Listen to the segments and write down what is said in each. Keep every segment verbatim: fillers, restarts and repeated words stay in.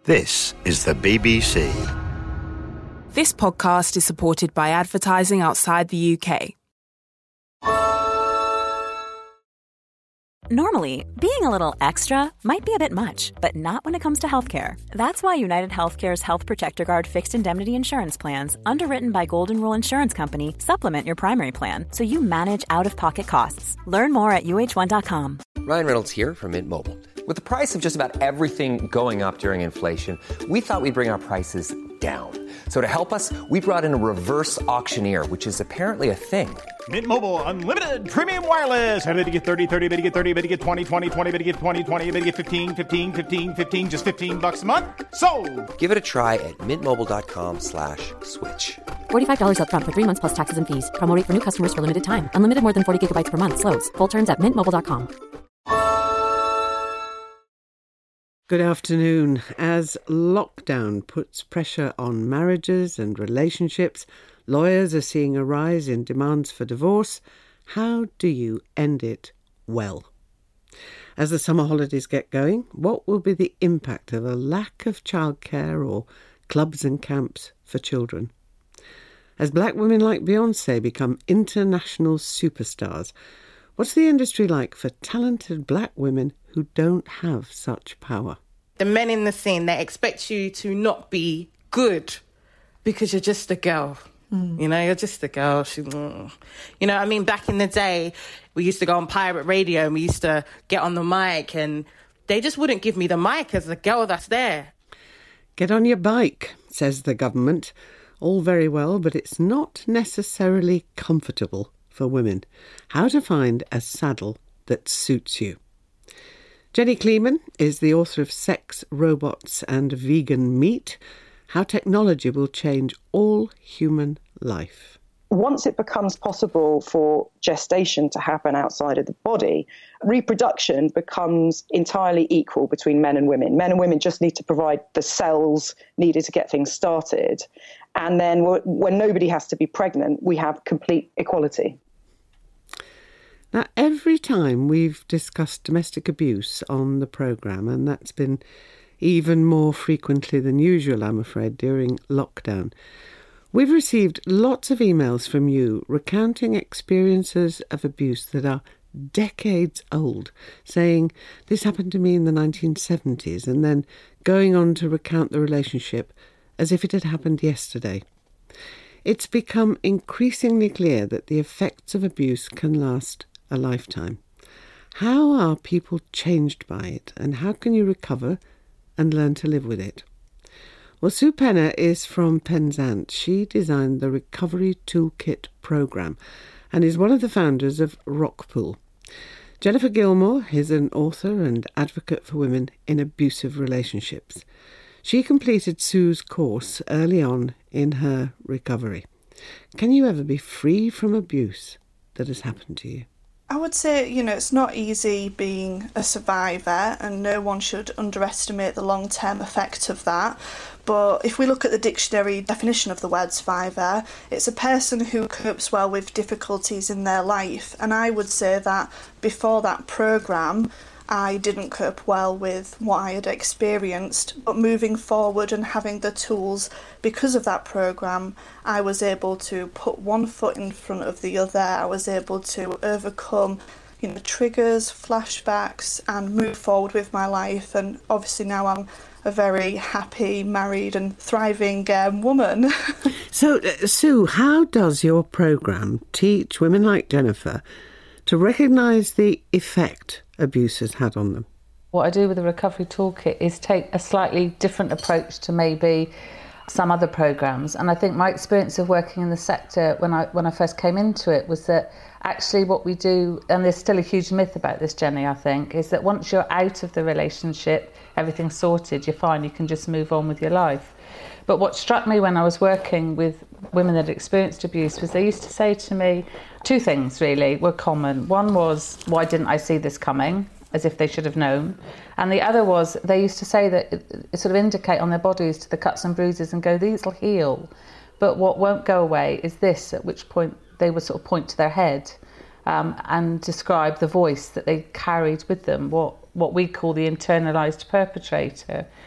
This is the B B C. This podcast is supported by advertising outside the U K. Normally, being a little extra might be a bit much, but not when it comes to healthcare. That's why United Healthcare's Health Protector Guard fixed indemnity insurance plans, underwritten by Golden Rule Insurance Company, supplement your primary plan so you manage out-of-pocket costs. Learn more at U H one dot com. Ryan Reynolds here from Mint Mobile. With the price of just about everything going up during inflation, we thought we'd bring our prices down. So to help us, we brought in a reverse auctioneer, which is apparently a thing. Mint Mobile Unlimited Premium Wireless. How to get thirty, thirty, bit to get thirty, bit to get twenty, twenty, twenty, bit to get twenty, twenty, bit to get fifteen, fifteen, fifteen, fifteen, just fifteen bucks a month? Sold! Give it a try at mintmobile.com slash switch. forty-five dollars up front for three months plus taxes and fees. Promo rate for new customers for limited time. Unlimited more than forty gigabytes per month. Slows full terms at mint mobile dot com. Good afternoon. As lockdown puts pressure on marriages and relationships, lawyers are seeing a rise in demands for divorce. How do you end it well? As the summer holidays get going, what will be the impact of a lack of childcare or clubs and camps for children? As black women like Beyoncé become international superstars, what's the industry like for talented black women who don't have such power? The men in the scene, they expect you to not be good because you're just a girl. Mm. You know, you're just a girl. She, mm. You know, I mean, back in the day, we used to go on pirate radio and we used to get on the mic and they just wouldn't give me the mic as the girl that's there. Get on your bike, says the government. All very well, but it's not necessarily comfortable for women. How to find a saddle that suits you. Jenny Kleeman is the author of Sex, Robots and Vegan Meat, How Technology Will Change All Human Life. Once it becomes possible for gestation to happen outside of the body, reproduction becomes entirely equal between men and women. Men and women just need to provide the cells needed to get things started. And then when nobody has to be pregnant, we have complete equality. Now, every time we've discussed domestic abuse on the programme, and that's been even more frequently than usual, I'm afraid, during lockdown, we've received lots of emails from you recounting experiences of abuse that are decades old, saying, this happened to me in the nineteen seventies, and then going on to recount the relationship as if it had happened yesterday. It's become increasingly clear that the effects of abuse can last a lifetime. How are people changed by it, and how can you recover and learn to live with it? Well, Sue Penner is from Penzance. She designed the Recovery Toolkit programme and is one of the founders of Rockpool. Jennifer Gilmore is an author and advocate for women in abusive relationships. She completed Sue's course early on in her recovery. Can you ever be free from abuse that has happened to you? I would say, you know, it's not easy being a survivor, and no one should underestimate the long-term effect of that. But if we look at the dictionary definition of the word survivor, it's a person who copes well with difficulties in their life. And I would say that before that programme, I didn't cope well with what I had experienced, but moving forward and having the tools because of that programme, I was able to put one foot in front of the other. I was able to overcome, you know, triggers, flashbacks, and move forward with my life. And obviously now I'm a very happy, married and thriving um, woman. So, uh, Sue, how does your programme teach women like Jennifer to recognise the effect abuse has had on them? What I do with the Recovery Toolkit is take a slightly different approach to maybe some other programmes. And I think my experience of working in the sector when I when I first came into it was that actually what we do, and there's still a huge myth about this, Jenny, I think, is that once you're out of the relationship, everything's sorted, you're fine, you can just move on with your life. But what struck me when I was working with women that had experienced abuse was they used to say to me, two things really were common. One was, why didn't I see this coming? As if they should have known. And the other was, they used to say that, it, it sort of indicate on their bodies to the cuts and bruises and go, these will heal. But what won't go away is this, at which point they would sort of point to their head um, and describe the voice that they carried with them, what, what we call the internalised perpetrator.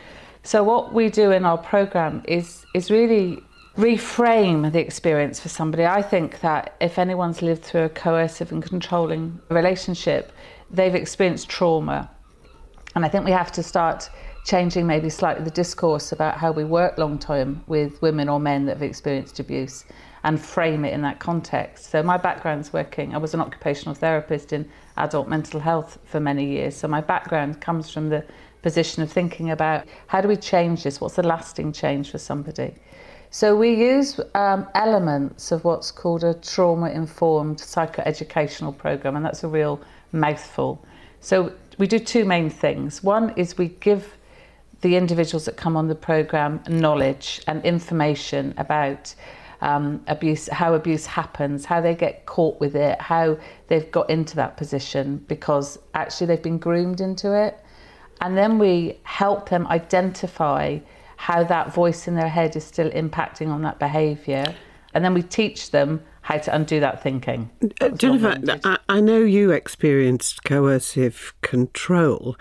So what we do in our programme is is really reframe the experience for somebody. I think that if anyone's lived through a coercive and controlling relationship, they've experienced trauma. And I think we have to start changing maybe slightly the discourse about how we work long term with women or men that have experienced abuse and frame it in that context. So my background's working, I was an occupational therapist in adult mental health for many years. So my background comes from the position of thinking about how do we change this? What's the lasting change for somebody? So we use um, elements of what's called a trauma-informed psychoeducational programme, and that's a real mouthful. So we do two main things. One is we give the individuals that come on the programme knowledge and information about um, abuse, how abuse happens, how they get caught with it, how they've got into that position because actually they've been groomed into it. And then we help them identify how that voice in their head is still impacting on that behaviour. And then we teach them how to undo that thinking. Uh, Jennifer, I, I know you experienced coercive control.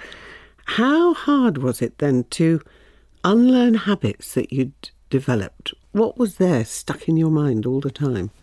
How hard was it then to unlearn habits that you'd developed? What was there stuck in your mind all the time?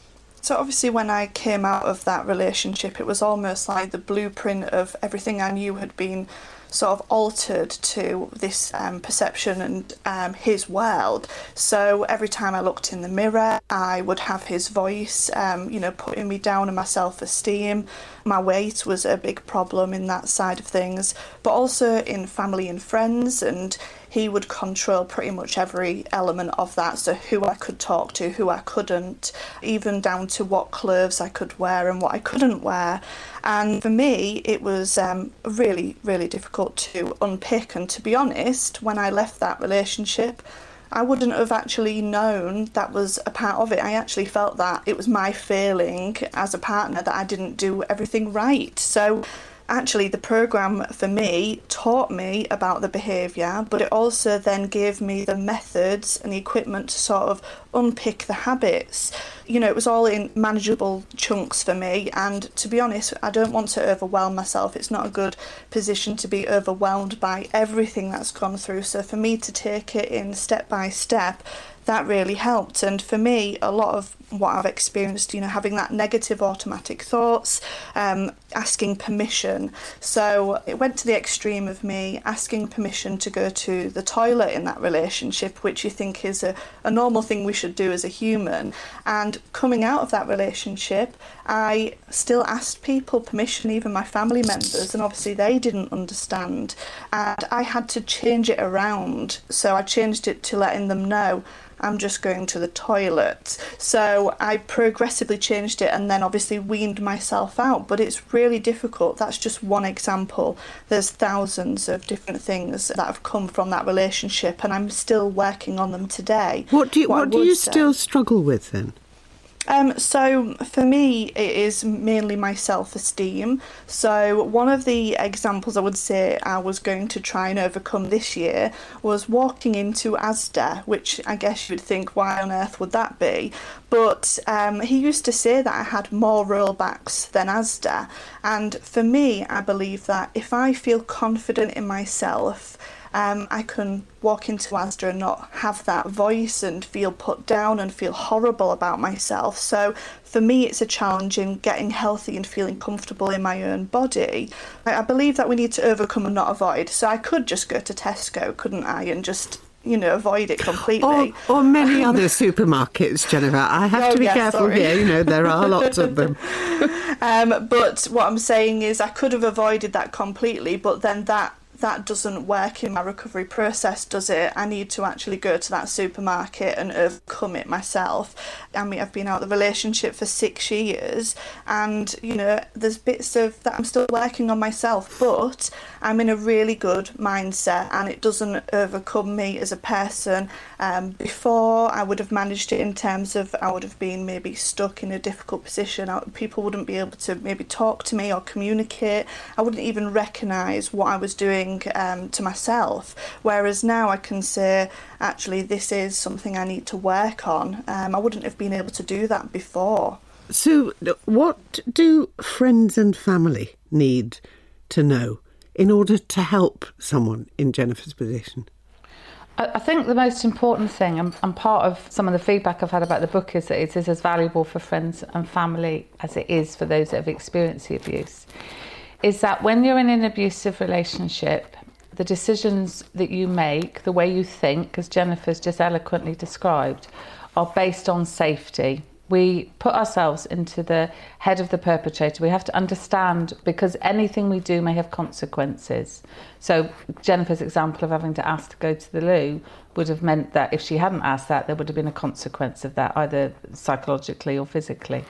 So obviously when I came out of that relationship, it was almost like the blueprint of everything I knew had been sort of altered to this um, perception and um, his world. So every time I looked in the mirror, I would have his voice, um, you know, putting me down in my self-esteem. My weight was a big problem in that side of things, but also in family and friends, and he would control pretty much every element of that. So who I could talk to, who I couldn't, even down to what clothes I could wear and what I couldn't wear. And for me, it was um, really, really difficult to unpick. And to be honest, when I left that relationship, I wouldn't have actually known that was a part of it. I actually felt that it was my failing as a partner that I didn't do everything right. So actually the programme for me taught me about the behaviour, but it also then gave me the methods and the equipment to sort of unpick the habits. You know, it was all in manageable chunks for me, and to be honest, I don't want to overwhelm myself. It's not a good position to be overwhelmed by everything that's gone through. So for me to take it in step by step, that really helped. And for me, a lot of what I've experienced, you know, having that negative automatic thoughts, um, asking permission. So it went to the extreme of me asking permission to go to the toilet in that relationship, which you think is a, a normal thing we should do as a human. And coming out of that relationship, I still asked people permission, even my family members, and obviously they didn't understand. And I had to change it around. So I changed it to letting them know I'm just going to the toilet. So I progressively changed it and then obviously weaned myself out. But it's really difficult. That's just one example. There's thousands of different things that have come from that relationship, and I'm still working on them today. What do you, what, what do you say, still struggle with then? Um, so for me, it is mainly my self-esteem. So one of the examples I would say I was going to try and overcome this year was walking into Asda, which I guess you'd think, why on earth would that be? But um, he used to say that I had more rollbacks than Asda. And for me, I believe that if I feel confident in myself, Um, I can walk into Asda and not have that voice and feel put down and feel horrible about myself. So for me, it's a challenge in getting healthy and feeling comfortable in my own body. I, I believe that we need to overcome and not avoid. So I could just go to Tesco, couldn't I, and just, you know, avoid it completely. Or, or many other supermarkets, Jennifer. I have oh, to be yeah, careful sorry. here. You know, there are lots of them. um, but what I'm saying is I could have avoided that completely, but then that that doesn't work in my recovery process, does it? I need to actually go to that supermarket and overcome it myself. I mean, I've been out of the relationship for six years and, you know, there's bits of that I'm still working on myself, but I'm in a really good mindset and it doesn't overcome me as a person. Um, before, I would have managed it in terms of I would have been maybe stuck in a difficult position. I, people wouldn't be able to maybe talk to me or communicate. I wouldn't even recognise what I was doing Um, to myself, whereas now I can say actually this is something I need to work on. um, I wouldn't have been able to do that before. So what do friends and family need to know in order to help someone in Jennifer's position? I think the most important thing, and, and part of some of the feedback I've had about the book, is that it is as valuable for friends and family as it is for those that have experienced the abuse, is that when you're in an abusive relationship, the decisions that you make, the way you think, as Jennifer's just eloquently described, are based on safety. We put ourselves into the head of the perpetrator. We have to understand, because anything we do may have consequences. So Jennifer's example of having to ask to go to the loo would have meant that if she hadn't asked that, there would have been a consequence of that, either psychologically or physically.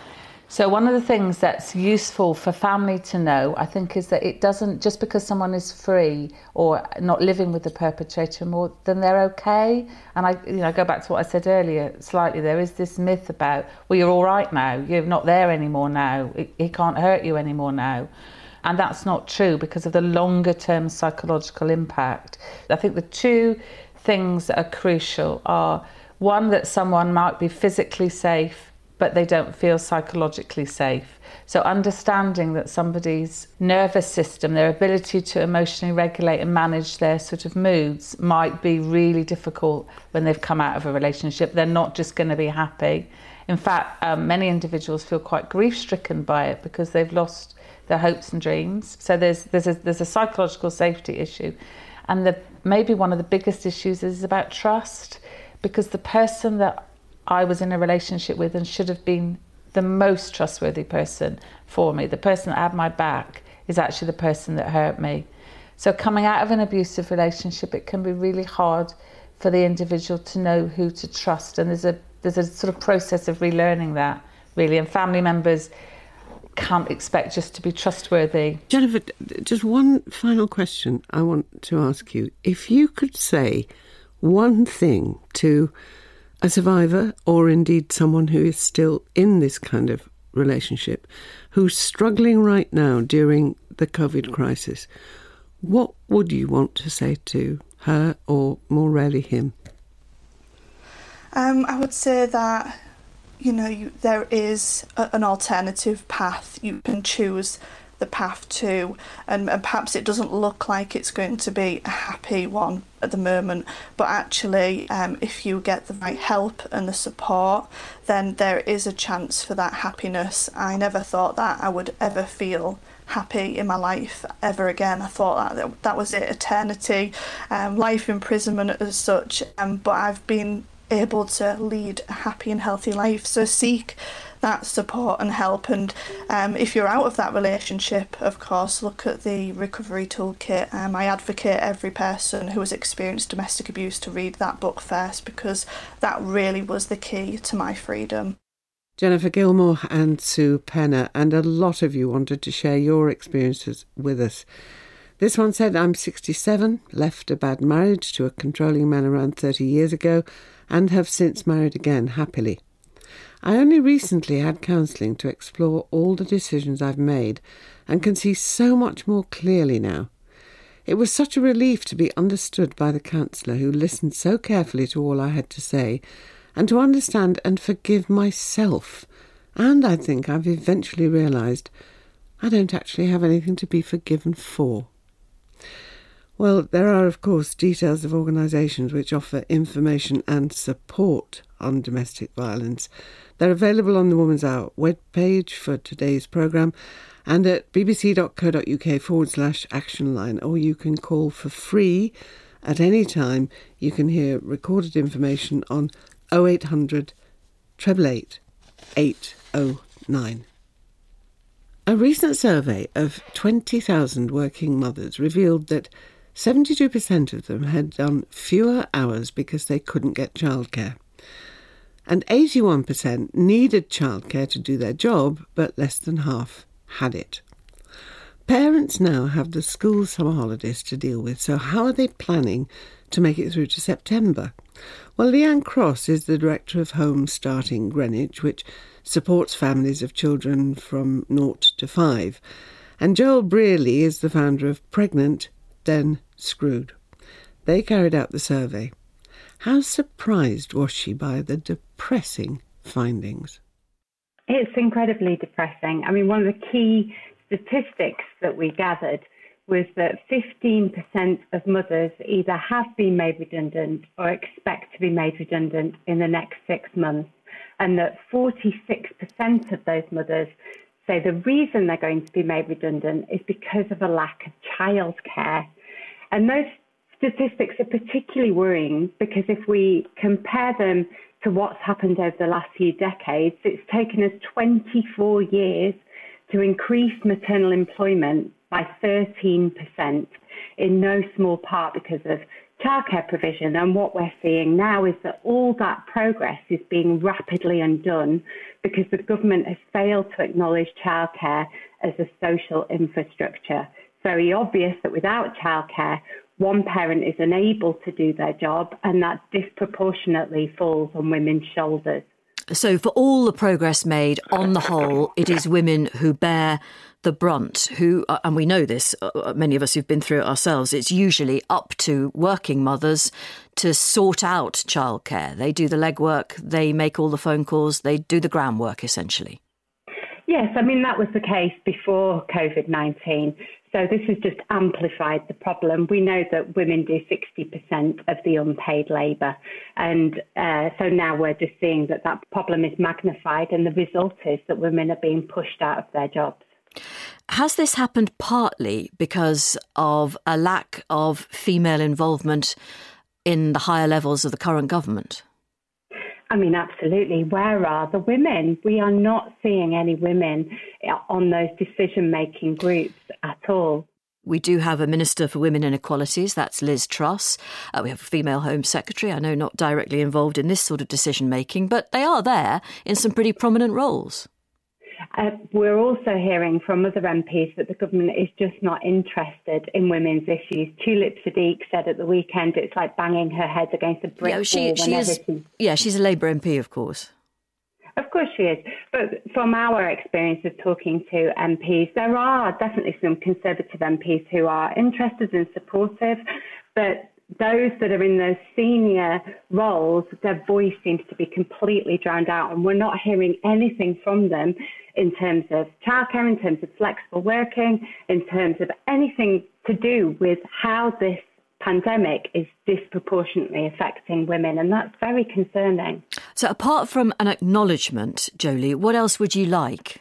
So one of the things that's useful for family to know, I think, is that it doesn't, just because someone is free or not living with the perpetrator more, then they're okay. And I, you know, go back to what I said earlier slightly. There is this myth about, well, you're all right now. You're not there anymore now. He can't hurt you anymore now. And that's not true because of the longer term psychological impact. I think the two things that are crucial are, one, that someone might be physically safe, but they don't feel psychologically safe. So understanding that somebody's nervous system, their ability to emotionally regulate and manage their sort of moods might be really difficult when they've come out of a relationship. They're not just going to be happy. In fact, um, many individuals feel quite grief-stricken by it because they've lost their hopes and dreams. So there's there's a, there's a psychological safety issue. And the, maybe one of the biggest issues is about trust, because the person that I was in a relationship with and should have been the most trustworthy person for me, the person that had my back, is actually the person that hurt me. So coming out of an abusive relationship, it can be really hard for the individual to know who to trust. And there's a there's a sort of process of relearning that, really. And family members can't expect just to be trustworthy. Jennifer, just one final question I want to ask you. If you could say one thing to a survivor, or indeed someone who is still in this kind of relationship, who's struggling right now during the COVID crisis, what would you want to say to her, or more rarely him? Um, I would say that, you know, you, there is a, an alternative path. You can choose the path to, and, and perhaps it doesn't look like it's going to be a happy one at the moment, but actually um, if you get the right help and the support, then there is a chance for that happiness. I never thought that I would ever feel happy in my life ever again. I thought that that was it, eternity, um, life imprisonment as such, um, but I've been able to lead a happy and healthy life. So seek that support and help, and um, if you're out of that relationship, of course, look at the recovery toolkit. um, I advocate every person who has experienced domestic abuse to read that book first, because that really was the key to my freedom. Jennifer Gilmore and Sue Penner, and a lot of you wanted to share your experiences with us. This one said, I'm sixty-seven, left a bad marriage to a controlling man around thirty years ago, and have since married again happily. I only recently had counselling to explore all the decisions I've made, and can see so much more clearly now. It was such a relief to be understood by the counsellor, who listened so carefully to all I had to say, and to understand and forgive myself. And I think I've eventually realised I don't actually have anything to be forgiven for. Well, there are, of course, details of organisations which offer information and support on domestic violence. They're available on the Woman's Hour webpage for today's programme and at bbc.co.uk forward slash action line, or you can call for free at any time. You can hear recorded information on oh eight hundred, eight eight eight, eight oh nine. A recent survey of twenty thousand working mothers revealed that seventy-two percent of them had done fewer hours because they couldn't get childcare. And eighty-one percent needed childcare to do their job, but less than half had it. Parents now have the school summer holidays to deal with, so how are they planning to make it through to September? Well, Leanne Cross is the director of Home Starting Greenwich, which supports families of children from naught to five. And Joel Brearley is the founder of Pregnant, Then Screwed. They carried out the survey. How surprised was she by the depressing findings? It's incredibly depressing. I mean, one of the key statistics that we gathered was that fifteen percent of mothers either have been made redundant or expect to be made redundant in the next six months, and that forty-six percent of those mothers say the reason they're going to be made redundant is because of a lack of childcare. And those statistics are particularly worrying because if we compare them to what's happened over the last few decades, it's taken us twenty-four years to increase maternal employment by thirteen percent, in no small part because of childcare provision. And what we're seeing now is that all that progress is being rapidly undone because the government has failed to acknowledge childcare as a social infrastructure. It's very obvious that without childcare, one parent is unable to do their job, and that disproportionately falls on women's shoulders. So for all the progress made, on the whole, it is women who bear the brunt, who, and we know this, many of us who've been through it ourselves, it's usually up to working mothers to sort out childcare. They do the legwork, they make all the phone calls, they do the groundwork, essentially. Yes, I mean, that was the case before COVID nineteen. So this has just amplified the problem. We know that women do sixty percent of the unpaid labour. And uh, so now we're just seeing that that problem is magnified, and the result is that women are being pushed out of their jobs. Has this happened partly because of a lack of female involvement in the higher levels of the current government? I mean, absolutely. Where are the women? We are not seeing any women on those decision-making groups at all. We do have a Minister for Women and Equalities, that's Liz Truss. Uh, we have a female Home Secretary, I know not directly involved in this sort of decision-making, but they are there in some pretty prominent roles. Uh, we're also hearing from other M Ps that the government is just not interested in women's issues. Tulip Sadiq said at the weekend it's like banging her head against a brick yeah, she, wall. She is, she... Yeah, she's a Labour M P, of course. Of course she is. But from our experience of talking to M Ps, there are definitely some Conservative M Ps who are interested and supportive, but those that are in those senior roles, their voice seems to be completely drowned out, and we're not hearing anything from them in terms of childcare, in terms of flexible working, in terms of anything to do with how this pandemic is disproportionately affecting women, and that's very concerning. So apart from an acknowledgement, Jolie, what else would you like?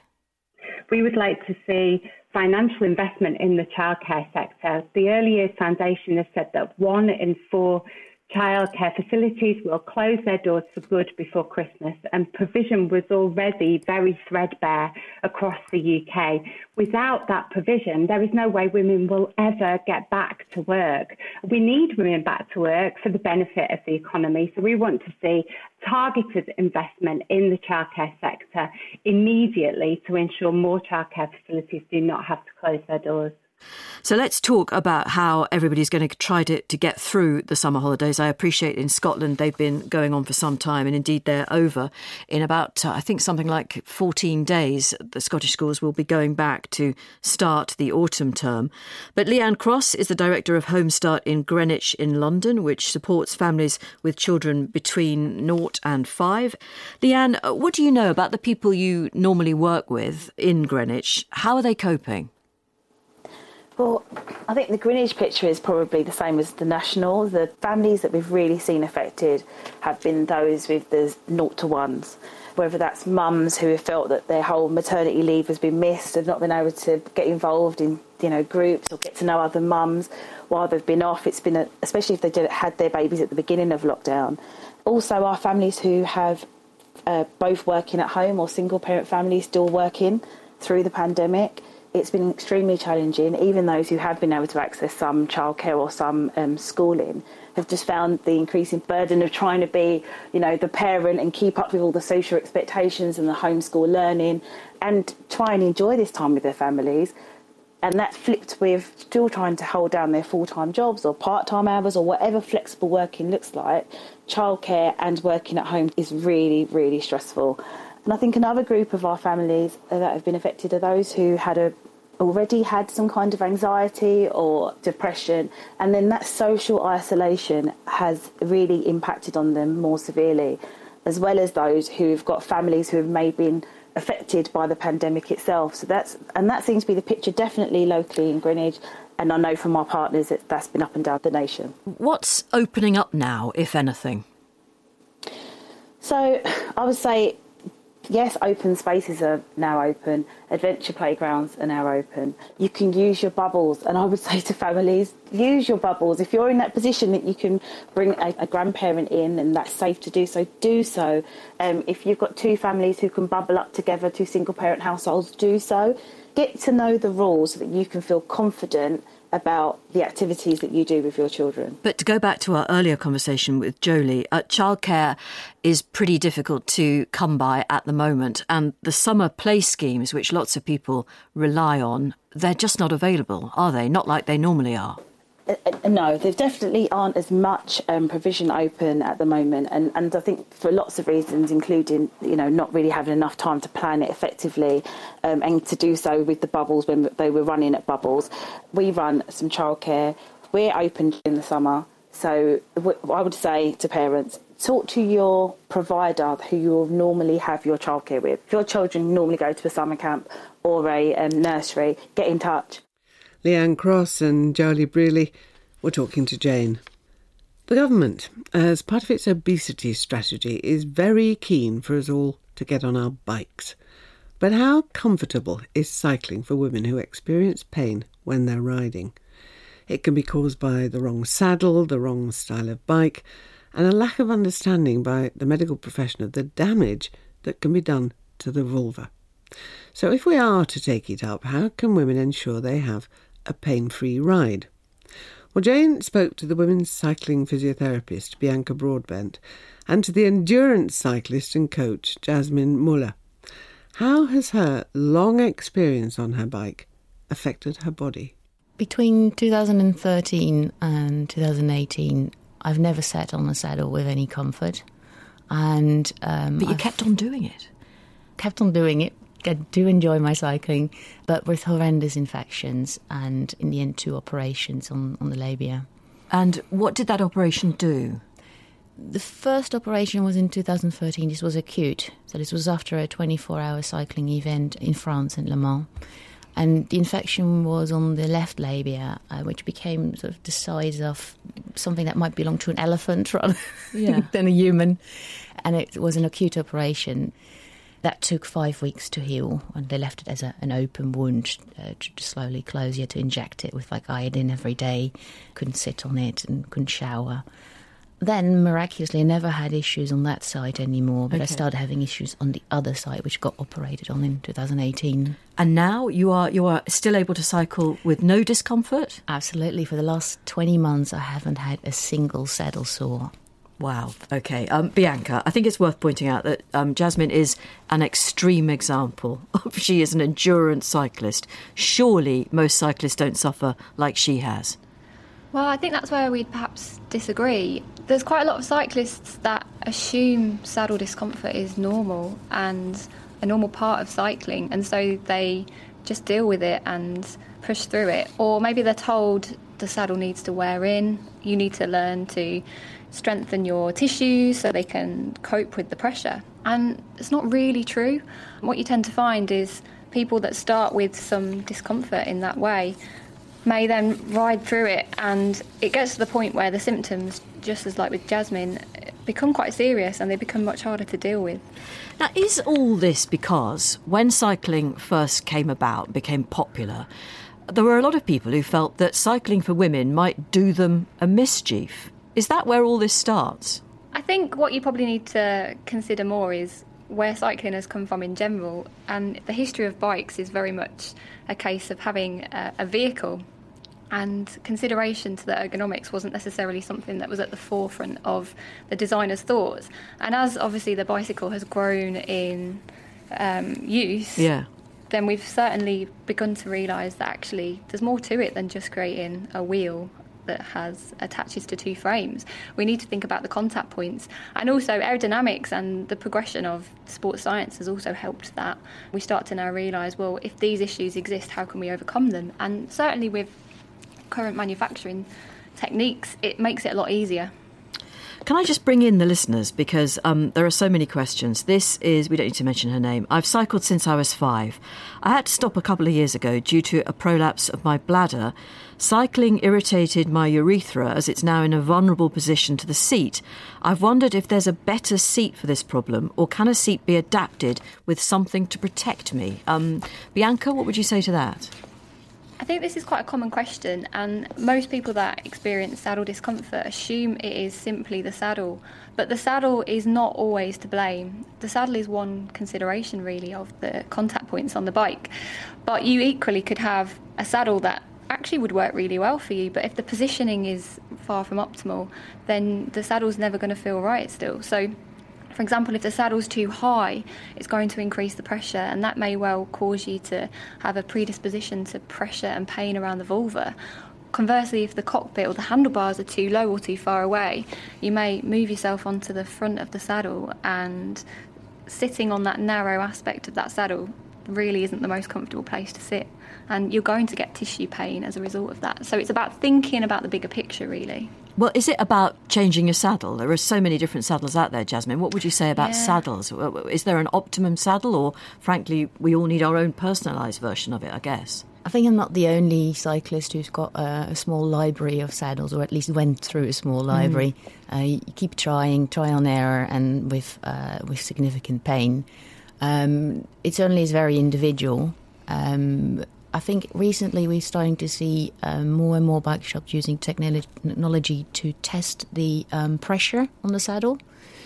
We would like to see financial investment in the childcare sector. The Early Years Foundation has said that one in four childcare facilities will close their doors for good before Christmas, and provision was already very threadbare across the U K. Without that provision, there is no way women will ever get back to work. We need women back to work for the benefit of the economy, so we want to see targeted investment in the childcare sector immediately to ensure more childcare facilities do not have to close their doors. So let's talk about how everybody's going to try to, to get through the summer holidays. I appreciate in Scotland they've been going on for some time, and indeed they're over in about, uh, I think, something like fourteen days. The Scottish schools will be going back to start the autumn term. But Leanne Cross is the director of Home Start in Greenwich in London, which supports families with children between naught and five. Leanne, what do you know about the people you normally work with in Greenwich? How are they coping? Well, I think the Greenwich picture is probably the same as the national. The families that we've really seen affected have been those with the naught to ones, whether that's mums who have felt that their whole maternity leave has been missed, have not been able to get involved in, you know, groups or get to know other mums while they've been off. It's been, a, especially if they did, had their babies at the beginning of lockdown. Also, our families who have uh, both working at home or single parent families still working through the pandemic. It's been extremely challenging. Even those who have been able to access some childcare or some um, schooling have just found the increasing burden of trying to be, you know, the parent and keep up with all the social expectations and the homeschool learning and try and enjoy this time with their families. And that's flipped with still trying to hold down their full-time jobs or part-time hours or whatever flexible working looks like. Childcare and working at home is really, really stressful. And I think another group of our families that have been affected are those who had a, already had some kind of anxiety or depression, and then that social isolation has really impacted on them more severely, as well as those who've got families who have maybe been affected by the pandemic itself. So that's and that seems to be the picture definitely locally in Greenwich. And I know from my partners that that's been up and down the nation. What's opening up now, if anything? So I would say, yes, open spaces are now open. Adventure playgrounds are now open. You can use your bubbles. And I would say to families, use your bubbles. If you're in that position that you can bring a, a grandparent in and that's safe to do so, do so. Um, if you've got two families who can bubble up together, two single-parent households, do so. Get to know the rules so that you can feel confident about the activities that you do with your children. But to go back to our earlier conversation with Jolie, uh, childcare is pretty difficult to come by at the moment, and the summer play schemes, which lots of people rely on, they're just not available, are they? Not like they normally are. Uh, uh, no, there definitely aren't as much um, provision open at the moment, and, and I think for lots of reasons, including, you know, not really having enough time to plan it effectively, um, and to do so with the bubbles when they were running at Bubbles. We run some childcare. We're open in the summer, so I would say to parents, talk to your provider who you will normally have your childcare with. If your children normally go to a summer camp or a um, nursery, get in touch. Leanne Cross and Jolie Brearley were talking to Jane. The government, as part of its obesity strategy, is very keen for us all to get on our bikes. But how comfortable is cycling for women who experience pain when they're riding? It can be caused by the wrong saddle, the wrong style of bike, and a lack of understanding by the medical profession of the damage that can be done to the vulva. So if we are to take it up, how can women ensure they have a pain-free ride? Well, Jane spoke to the women's cycling physiotherapist, Bianca Broadbent, and to the endurance cyclist and coach, Jasmine Muller. How has her long experience on her bike affected her body? Between two thousand thirteen and two thousand eighteen, I've never sat on a saddle with any comfort. And um, But you I've kept on doing it. Kept on doing it. I do enjoy my cycling, but with horrendous infections and in the end two operations on, on the labia. And what did that operation do? The first operation was in two thousand thirteen. This was acute. So this was after a twenty-four hour cycling event in France, in Le Mans. And the infection was on the left labia, uh, which became sort of the size of something that might belong to an elephant rather yeah. than a human. And it was an acute operation. That took five weeks to heal, and they left it as a, an open wound uh, to slowly close. You had to inject it with like iodine every day, couldn't sit on it and couldn't shower. Then, miraculously, I never had issues on that side anymore, but okay. I started having issues on the other side, which got operated on in two thousand eighteen. And now you are you are still able to cycle with no discomfort? Absolutely. For the last twenty months, I haven't had a single saddle sore. Wow. OK. Um, Bianca, I think it's worth pointing out that um, Jasmine is an extreme example. She is an endurance cyclist. Surely most cyclists don't suffer like she has. Well, I think that's where we'd perhaps disagree. There's quite a lot of cyclists that assume saddle discomfort is normal and a normal part of cycling, and so they just deal with it and push through it. Or maybe they're told the saddle needs to wear in, you need to learn to strengthen your tissues so they can cope with the pressure. And it's not really true. What you tend to find is people that start with some discomfort in that way may then ride through it, and it gets to the point where the symptoms, just as like with Jasmine, become quite serious and they become much harder to deal with. Now, is all this because when cycling first came about, became popular, there were a lot of people who felt that cycling for women might do them a mischief? Is that where all this starts? I think what you probably need to consider more is where cycling has come from in general, and the history of bikes is very much a case of having a, a vehicle, and consideration to the ergonomics wasn't necessarily something that was at the forefront of the designer's thoughts. And as obviously the bicycle has grown in um, use, yeah. then we've certainly begun to realise that actually there's more to it than just creating a wheel that has attaches to two frames. We need to think about the contact points, and also aerodynamics and the progression of sports science has also helped that. We start to now realise, well, if these issues exist, how can we overcome them? And certainly with current manufacturing techniques, it makes it a lot easier. Can I just bring in the listeners, because um, there are so many questions. This is, we don't need to mention her name. I've cycled since I was five. I had to stop a couple of years ago due to a prolapse of my bladder. Cycling irritated my urethra as it's now in a vulnerable position to the seat. I've wondered if there's a better seat for this problem, or can a seat be adapted with something to protect me? Um, Bianca, what would you say to that? I think this is quite a common question, and most people that experience saddle discomfort assume it is simply the saddle. But the saddle is not always to blame. The saddle is one consideration, really, of the contact points on the bike. But you equally could have a saddle that actually would work really well for you, but if the positioning is far from optimal, then the saddle's never going to feel right still. So, for example, if the saddle's too high, it's going to increase the pressure, and that may well cause you to have a predisposition to pressure and pain around the vulva. Conversely, if the cockpit or the handlebars are too low or too far away, you may move yourself onto the front of the saddle, and sitting on that narrow aspect of that saddle really isn't the most comfortable place to sit, and you're going to get tissue pain as a result of that. So it's about thinking about the bigger picture, really. Well, is it about changing your saddle? There are so many different saddles out there, Jasmine. What would you say about Yeah. saddles? Is there an optimum saddle, or, frankly, we all need our own personalised version of it, I guess? I think I'm not the only cyclist who's got a, a small library of saddles, or at least went through a small library. Mm. Uh, you keep trying, trial and error, and with uh, with significant pain. Um, it certainly is very individual. Um, I think recently we're starting to see um, more and more bike shops using technology to test the um, pressure on the saddle.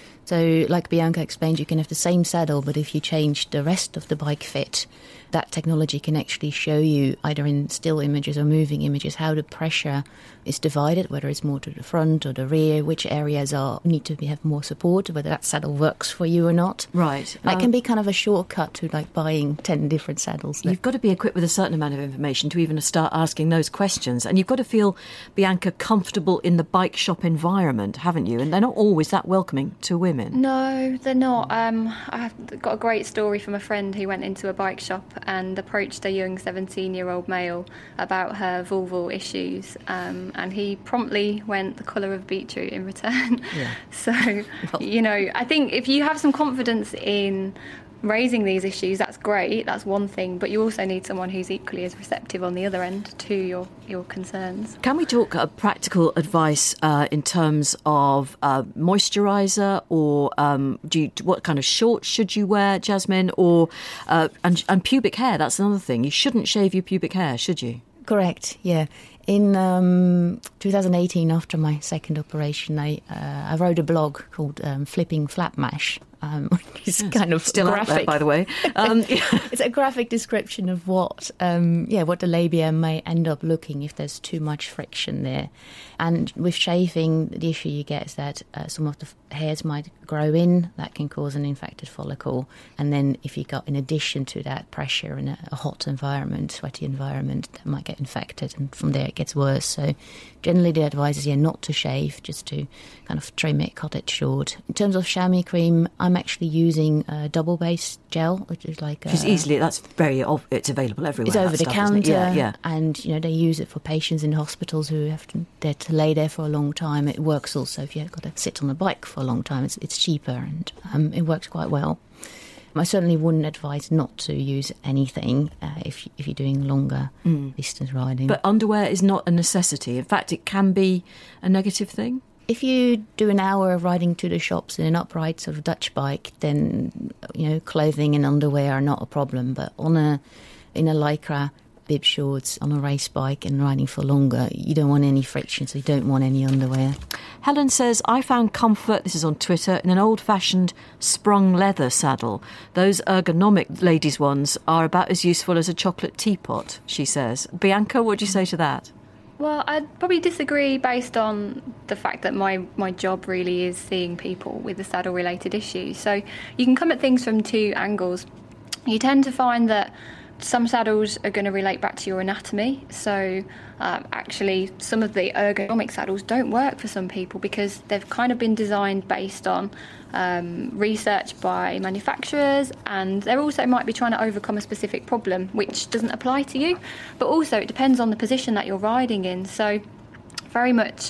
So, like Bianca explained, you can have the same saddle, but if you change the rest of the bike fit, that technology can actually show you, either in still images or moving images, how the pressure is divided, whether it's more to the front or the rear, which areas are need to be, have more support, whether that saddle works for you or not. Right. That Um, can be kind of a shortcut to like buying ten different saddles. You've got to be equipped with a certain amount of information to even start asking those questions. And you've got to feel, Bianca, comfortable in the bike shop environment, haven't you? And they're not always that welcoming to women. No, they're not. Um, I've got a great story from a friend who went into a bike shop and approached a young seventeen-year-old male about her vulval issues, um, and he promptly went the colour of beetroot in return. Yeah. So, you know, I think if you have some confidence in raising these issues, that's great, that's one thing, but you also need someone who's equally as receptive on the other end to your, your concerns. Can we talk uh, practical advice uh, in terms of uh, moisturiser, or um, do you, what kind of shorts should you wear, Jasmine, or uh, and, and pubic hair? That's another thing. You shouldn't shave your pubic hair, should you? Correct, yeah. In um, two thousand eighteen, after my second operation, I uh, I wrote a blog called um, Flipping Flap Mash, um, which is Yes, kind of still graphic, out there, by the way. Um, It's a graphic description of what, um, yeah, what the labia may end up looking if there's too much friction there. And with shaving, the issue you get is that uh, some of the hairs might grow in. That can cause an infected follicle. And then if you got, in addition to that, pressure in a, a hot environment, sweaty environment, that might get infected, and from there it gets worse. So generally the advice is, yeah, not to shave, just to kind of trim it, cut it short. In terms of chamois cream, I'm actually using a double-base gel, which is like Which is a, easily, that's very, it's available everywhere. it's over that the stuff, isn't it? counter, Yeah, yeah. and you know they use it for patients in hospitals who have to, they're to lay there for a long time. It works also if you've got to sit on a bike for a long time. It's it's cheaper, and um, it works quite well. I certainly wouldn't advise not to use anything uh, if if you're doing longer Mm. distance riding. But underwear is not a necessity. In fact, it can be a negative thing. If you do an hour of riding to the shops in an upright sort of Dutch bike, then you know clothing and underwear are not a problem. But on a in a lycra, bib shorts, on a race bike and riding for longer, you don't want any friction, so you don't want any underwear. Helen says, I found comfort, this is on Twitter, in an old-fashioned sprung leather saddle. Those ergonomic ladies' ones are about as useful as a chocolate teapot, she says. Bianca, what do you say to that? Well, I'd probably disagree based on the fact that my, my job really is seeing people with the saddle-related issues. So you can come at things from two angles. You tend to find that some saddles are going to relate back to your anatomy. So um, actually, some of the ergonomic saddles don't work for some people because they've kind of been designed based on um, research by manufacturers, and they also might be trying to overcome a specific problem which doesn't apply to you. But also, it depends on the position that you're riding in. So very much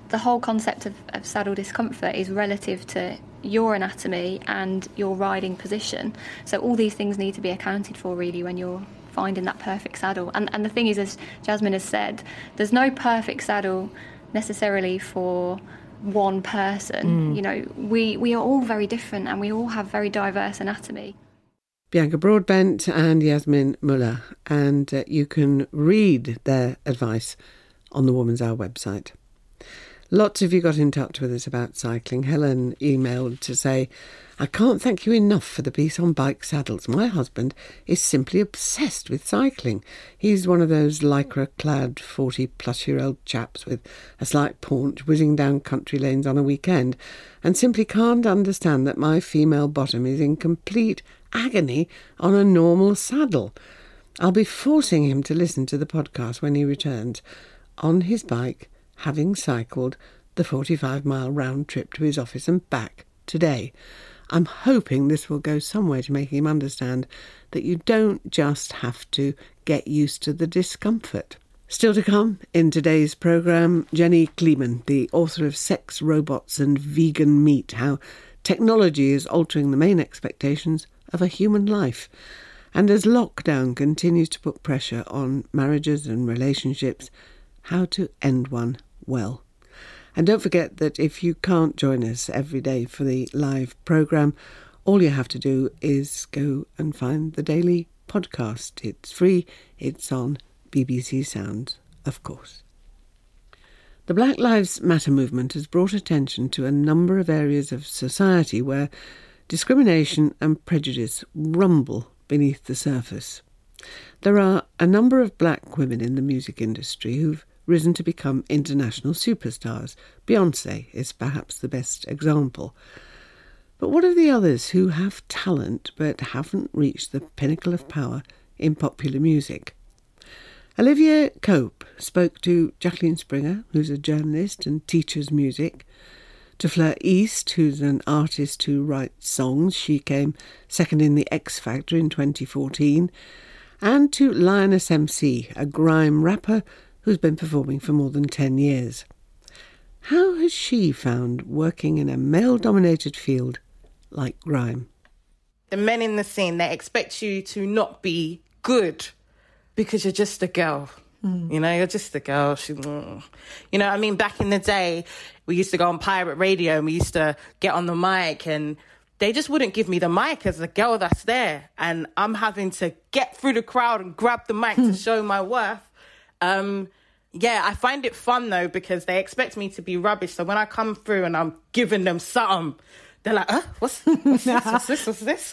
the whole concept of, of saddle discomfort is relative to your anatomy and your riding position. So all these things need to be accounted for, really, when you're finding that perfect saddle. And, and the thing is, as Jasmine has said, there's no perfect saddle necessarily for one person. Mm. You know, we, we are all very different and we all have very diverse anatomy. Bianca Broadbent and Yasmin Muller, and uh, you can read their advice on the Woman's Hour website. Lots of you got in touch with us about cycling. Helen emailed to say, I can't thank you enough for the piece on bike saddles. My husband is simply obsessed with cycling. He's one of those lycra-clad forty-plus-year-old chaps with a slight paunch whizzing down country lanes on a weekend and simply can't understand that my female bottom is in complete agony on a normal saddle. I'll be forcing him to listen to the podcast when he returns on his bike, having cycled the forty-five mile round trip to his office and back today. I'm hoping this will go some way to making him understand that you don't just have to get used to the discomfort. Still to come in today's programme, Jenny Kleeman, the author of Sex, Robots and Vegan Meat, how technology is altering the main expectations of a human life. And as lockdown continues to put pressure on marriages and relationships, how to end one well. And don't forget that if you can't join us every day for the live programme, all you have to do is go and find the daily podcast. It's free, it's on B B C Sounds, of course. The Black Lives Matter movement has brought attention to a number of areas of society where discrimination and prejudice rumble beneath the surface. There are a number of black women in the music industry who've risen to become international superstars. Beyoncé is perhaps the best example. But what of the others who have talent but haven't reached the pinnacle of power in popular music? Olivia Cope spoke to Jacqueline Springer, who's a journalist and teaches music, to Fleur East, who's an artist who writes songs. She came second in the X Factor in twenty fourteen, and to Lioness M C, a grime rapper who's been performing for more than ten years. How has she found working in a male-dominated field like grime? The men in the scene, they expect you to not be good because you're just a girl. Mm. You know, you're just a girl. She, mm. You know, I mean, back in the day, we used to go on pirate radio and we used to get on the mic and they just wouldn't give me the mic as the girl that's there. And I'm having to get through the crowd and grab the mic to show my worth. Um, yeah, I find it fun, though, because they expect me to be rubbish. So when I come through and I'm giving them something, they're like, uh, what's, what's this? What's this? What's this?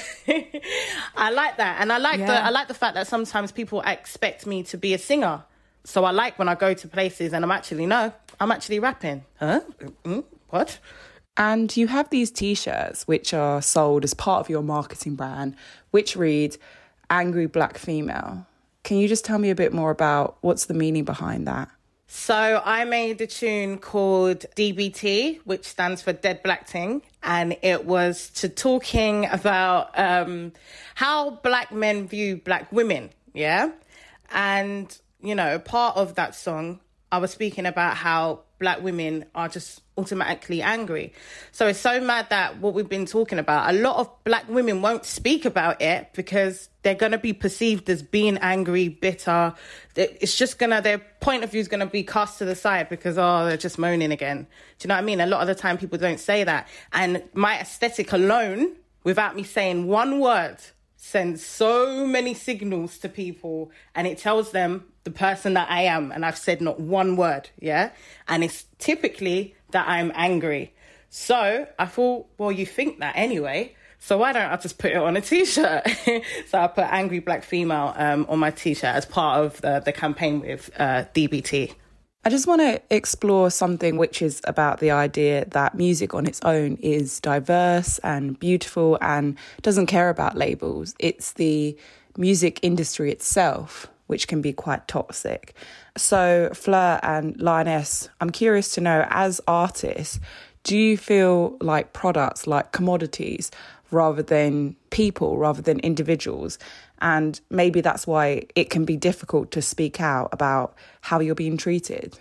I like that. And I like yeah. the I like the fact that sometimes people expect me to be a singer. So I like when I go to places and I'm actually, no, I'm actually rapping. Huh? Mm, what? And you have these T-shirts which are sold as part of your marketing brand, which read, Angry Black Female. Can you just tell me a bit more about what's the meaning behind that? So I made a tune called D B T, which stands for Dead Black Ting. And it was to talking about um, how black men view black women, yeah? And, you know, part of that song, I was speaking about how black women are just automatically angry. So it's so mad that what we've been talking about, a lot of black women won't speak about it because they're going to be perceived as being angry, bitter. It's just going to, their point of view is going to be cast to the side because, oh, they're just moaning again. Do you know what I mean? A lot of the time people don't say that. And my aesthetic alone, without me saying one word, sends so many signals to people and it tells them the person that I am. And I've said not one word, yeah? And it's typically that I'm angry. So I thought, well, you think that anyway. So why don't I just put it on a T-shirt? So I put Angry Black Female um, on my T-shirt as part of the, the campaign with uh, D B T. I just want to explore something which is about the idea that music on its own is diverse and beautiful and doesn't care about labels. It's the music industry itself which can be quite toxic. So Fleur and Lioness, I'm curious to know, as artists, do you feel like products, like commodities, rather than people, rather than individuals? And maybe that's why it can be difficult to speak out about how you're being treated.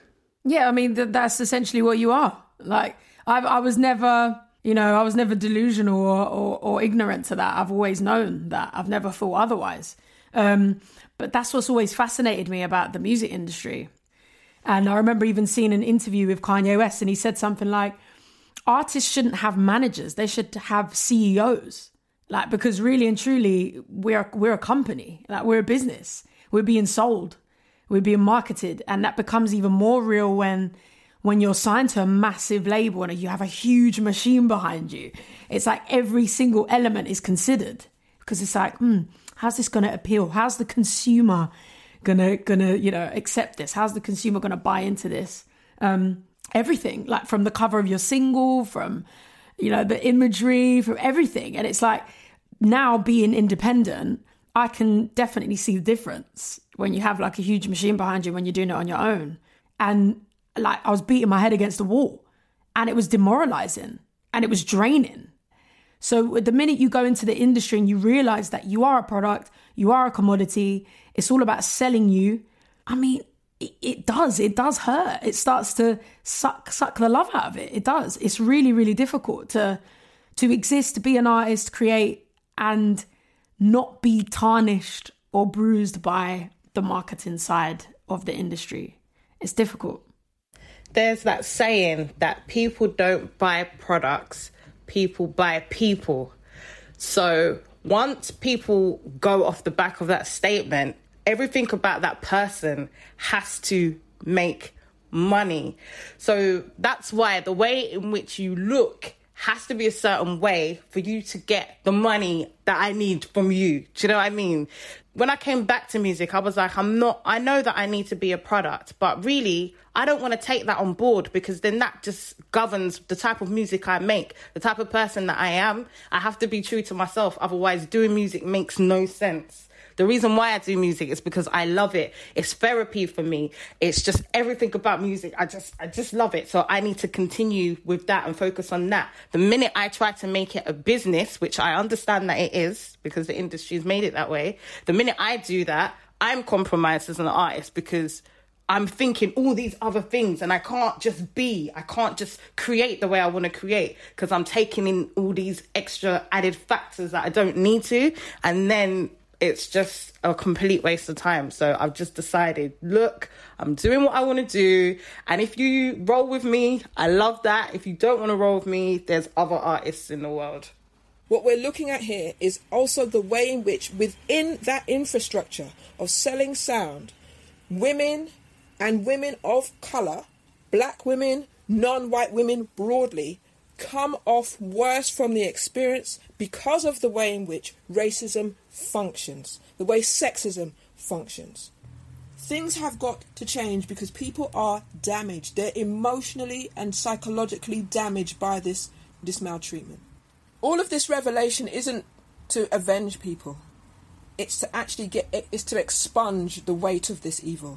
Yeah, I mean, th- that's essentially what you are. Like, I, I was never, you know, I was never delusional or, or, or ignorant to that. I've always known that. I've never thought otherwise. Um, but that's what's always fascinated me about the music industry. And I remember even seeing an interview with Kanye West, and he said something like, artists shouldn't have managers. They should have C E Os. Like, because really and truly, we're, we're a company. Like, we're a business. We're being sold. We're being marketed. And that becomes even more real when when you're signed to a massive label and you have a huge machine behind you. It's like every single element is considered, because it's like, hmm, how's this going to appeal? How's the consumer gonna gonna you know accept this? How's the consumer gonna buy into this? Um, everything, like from the cover of your single, from you know the imagery, from everything. And it's like, now being independent, I can definitely see the difference when you have like a huge machine behind you when you're doing it on your own. And like, I was beating my head against the wall, and it was demoralizing and it was draining. So the minute you go into the industry and you realize that you are a product, you are a commodity, it's all about selling you. I mean, it, it does, it does hurt. It starts to suck, suck the love out of it. It does. It's really, really difficult to, to exist, to be an artist, create, and not be tarnished or bruised by the marketing side of the industry. It's difficult. There's that saying that people don't buy products, people buy people. So once people go off the back of that statement, everything about that person has to make money. So that's why the way in which you look has to be a certain way for you to get the money that I need from you. Do you know what I mean? When I came back to music, I was like, I'm not, I know that I need to be a product, but really, I don't want to take that on board, because then that just governs the type of music I make, the type of person that I am. I have to be true to myself. Otherwise, doing music makes no sense. The reason why I do music is because I love it. It's therapy for me. It's just everything about music. I just, I just love it. So I need to continue with that and focus on that. The minute I try to make it a business, which I understand that it is because the industry's made it that way, the minute I do that, I'm compromised as an artist, because I'm thinking all these other things and I can't just be, I can't just create the way I want to create, because I'm taking in all these extra added factors that I don't need to. And then it's just a complete waste of time. So I've just decided, look, I'm doing what I want to do. And if you roll with me, I love that. If you don't want to roll with me, there's other artists in the world. What we're looking at here is also the way in which within that infrastructure of selling sound, women and women of colour, black women, non-white women broadly, come off worse from the experience because of the way in which racism functions, the way sexism functions. Things have got to change because people are damaged. They're emotionally and psychologically damaged by this, this maltreatment. All of this revelation isn't to avenge people. It's to actually get, it's to expunge the weight of this evil.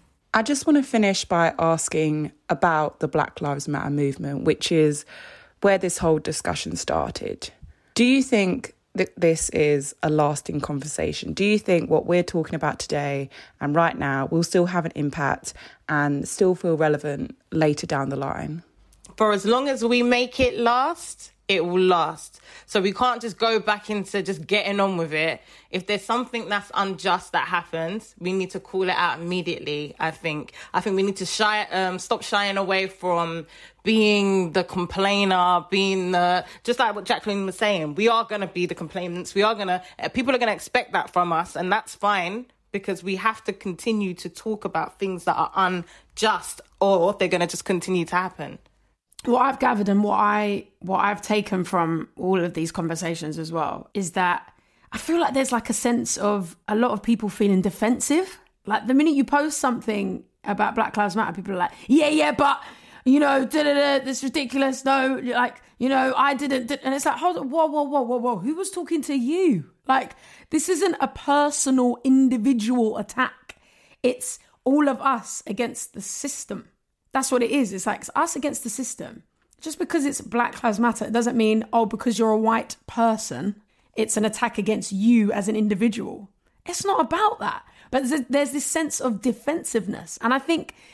I just want to finish by asking about the Black Lives Matter movement, which is where this whole discussion started. Do you think that this is a lasting conversation? Do you think what we're talking about today and right now will still have an impact and still feel relevant later down the line? For as long as we make it last, it will last. So we can't just go back into just getting on with it. If there's something that's unjust that happens, we need to call it out immediately, I think. I think we need to shy, um, stop shying away from being the complainer, being the... Just like what Jacqueline was saying, we are going to be the complainants. We are going to... People are going to expect that from us, and that's fine, because we have to continue to talk about things that are unjust, or they're going to just continue to happen. What I've gathered and what I what I've taken from all of these conversations as well is that I feel like there's like a sense of a lot of people feeling defensive. Like the minute you post something about Black Lives Matter, people are like, yeah, yeah, but, you know, da-da-da, this is ridiculous. No, like, you know, I didn't. And it's like, hold on, whoa, whoa, whoa, whoa, whoa. Who was talking to you? Like, this isn't a personal, individual attack. It's all of us against the system. That's what it is. It's like it's us against the system. Just because it's Black Lives Matter, it doesn't mean, oh, because you're a white person, it's an attack against you as an individual. It's not about that. But there's, there's this sense of defensiveness. And I think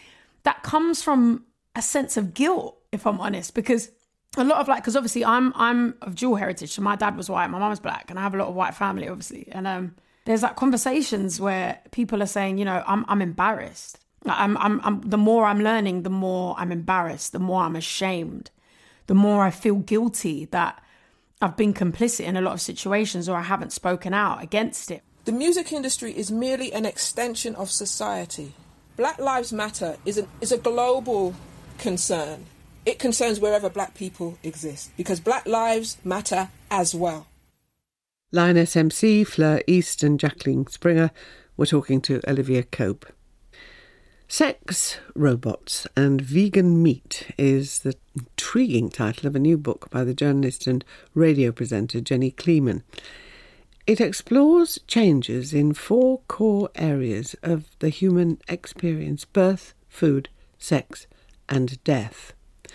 that comes from a sense of guilt, if I'm honest, because a lot of like, because obviously I'm I'm of dual heritage. So my dad was white, my mum was black, and I have a lot of white family, obviously. And um, there's like conversations where people are saying, you know, I'm I'm embarrassed. I'm I'm I'm the more I'm learning, the more I'm embarrassed, the more I'm ashamed, the more I feel guilty that I've been complicit in a lot of situations or I haven't spoken out against it. The music industry is merely an extension of society. Black Lives Matter is a, is a global concern. It concerns wherever black people exist because black lives matter as well. Lioness M C, Fleur East and Jacqueline Springer were talking to Olivia Cope. Sex, Robots and Vegan Meat is the intriguing title of a new book by the journalist and radio presenter Jenny Kleeman. It explores changes in four core areas of the human experience: birth, food, sex and death.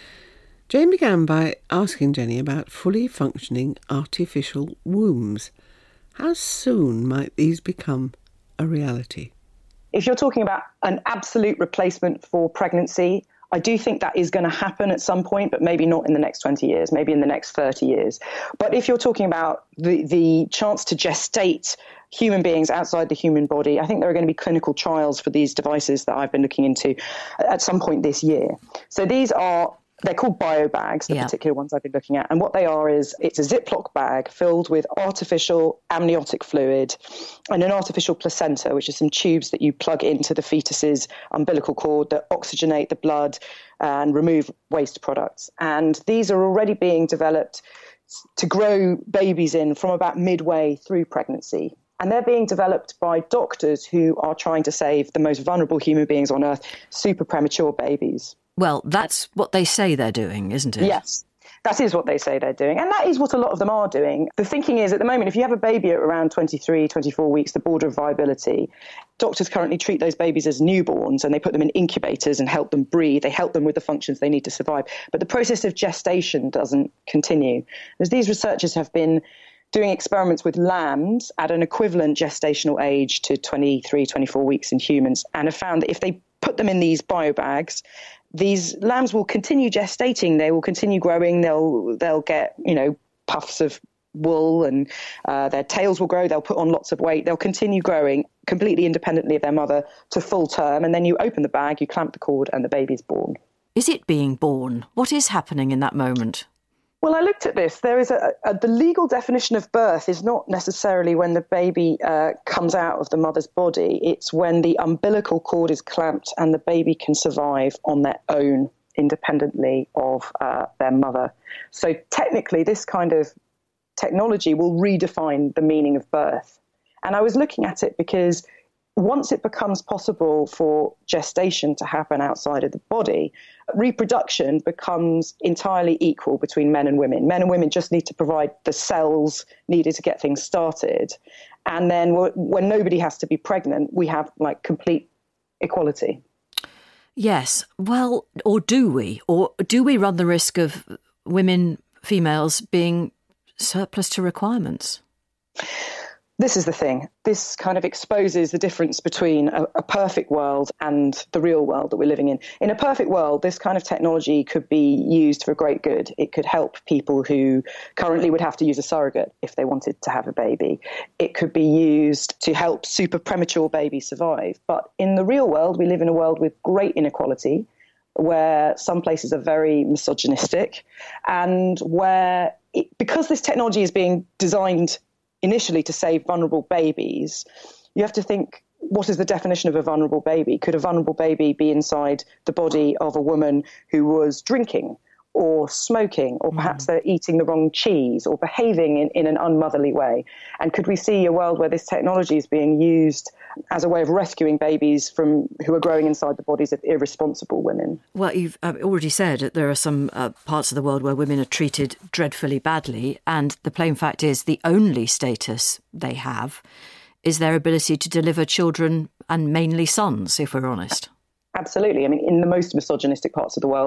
Jane began by asking Jenny about fully functioning artificial wombs. How soon might these become a reality? If you're talking about an absolute replacement for pregnancy, I do think that is going to happen at some point, but maybe not in the next twenty years, maybe in the next thirty years. But if you're talking about the, the chance to gestate human beings outside the human body, I think there are going to be clinical trials for these devices that I've been looking into at some point this year. So these are They're called biobags, the yeah. particular ones I've been looking at. And what they are is it's a Ziploc bag filled with artificial amniotic fluid and an artificial placenta, which is some tubes that you plug into the fetus's umbilical cord that oxygenate the blood and remove waste products. And these are already being developed to grow babies in from about midway through pregnancy. And they're being developed by doctors who are trying to save the most vulnerable human beings on earth, super premature babies. Well, that's what they say they're doing, isn't it? Yes, that is what they say they're doing. And that is what a lot of them are doing. The thinking is at the moment, if you have a baby at around twenty-three, twenty-four weeks, the border of viability, doctors currently treat those babies as newborns and they put them in incubators and help them breathe. They help them with the functions they need to survive. But the process of gestation doesn't continue. As these researchers have been doing experiments with lambs at an equivalent gestational age to twenty-three, twenty-four weeks in humans and have found that if they put them in these biobags, these lambs will continue gestating. They will continue growing. They'll they'll get, you know, puffs of wool and uh, their tails will grow. They'll put on lots of weight. They'll continue growing completely independently of their mother to full term. And then you open the bag, you clamp the cord and the baby's born. Is it being born? What is happening in that moment? Well, I looked at this. There is a, a the legal definition of birth is not necessarily when the baby uh, comes out of the mother's body. It's when the umbilical cord is clamped and the baby can survive on their own, independently of uh, their mother. So technically, this kind of technology will redefine the meaning of birth. And I was looking at it because once it becomes possible for gestation to happen outside of the body, reproduction becomes entirely equal between men and women. Men and women just need to provide the cells needed to get things started. And then when nobody has to be pregnant, we have like complete equality. Yes. Well, or do we? Or do we run the risk of women, females, being surplus to requirements? This is the thing. This kind of exposes the difference between a, a perfect world and the real world that we're living in. In a perfect world, this kind of technology could be used for great good. It could help people who currently would have to use a surrogate if they wanted to have a baby. It could be used to help super premature babies survive. But in the real world, we live in a world with great inequality, where some places are very misogynistic, and where, it, because this technology is being designed initially to save vulnerable babies, you have to think, what is the definition of a vulnerable baby? Could a vulnerable baby be inside the body of a woman who was drinking or smoking, or perhaps mm. they're eating the wrong cheese or behaving in, in an unmotherly way? And could we see a world where this technology is being used as a way of rescuing babies from who are growing inside the bodies of irresponsible women? Well, you've uh, already said that there are some uh, parts of the world where women are treated dreadfully badly, and the plain fact is the only status they have is their ability to deliver children, and mainly sons, if we're honest. Absolutely. I mean, in the most misogynistic parts of the world,